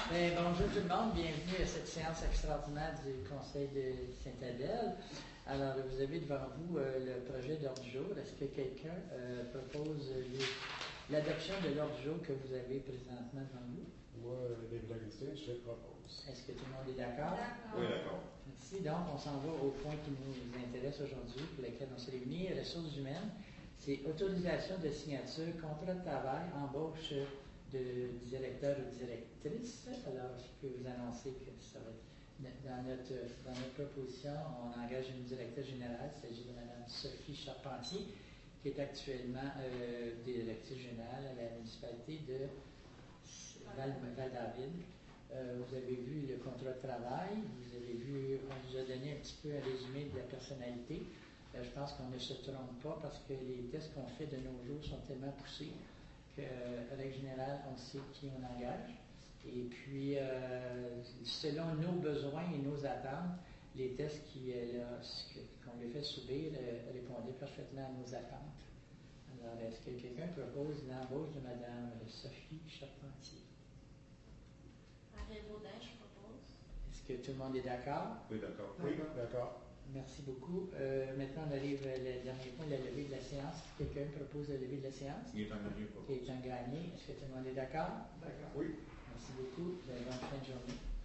Bonjour tout le monde, bienvenue à cette séance extraordinaire du Conseil de Saint-Adèle. Alors, vous avez devant vous le projet d'ordre du jour. Est-ce que quelqu'un propose l'adoption de l'ordre du jour que vous avez présentement devant vous? Moi, David Augustin, je propose. Est-ce que tout le monde est d'accord? Oui, d'accord. Merci. Donc, on s'en va au point qui nous intéresse aujourd'hui, pour lequel on s'est réunis, ressources humaines. C'est autorisation de signature, contrat de travail, embauche de directeur ou directrice. Alors, je peux vous annoncer que ça va être dans notre proposition, on engage une directrice générale, il s'agit de Mme Sophie Charpentier, qui est actuellement directrice générale à la municipalité de Val-David. Vous avez vu le contrat de travail, vous avez vu, on vous a donné un petit peu un résumé de la personnalité. Je pense qu'on ne se trompe pas parce que les tests qu'on fait de nos jours sont tellement poussés qu'à règle générale, on sait qui on engage. Et puis, selon nos besoins et nos attentes, les tests qu'on lui fait subir répondaient parfaitement à nos attentes. Alors, est-ce que quelqu'un propose l'embauche de Mme Sophie Charpentier? Ariel Baudin, je propose. Est-ce que tout le monde est d'accord? Oui, d'accord. Oui, d'accord. Merci beaucoup. Maintenant, on arrive au dernier point, la levée de la séance. Quelqu'un propose la levée de la séance? Il est engagé. Qui est en gagné. Est-ce que tout le monde est d'accord? D'accord. Oui. Merci beaucoup. Bonne fin de journée.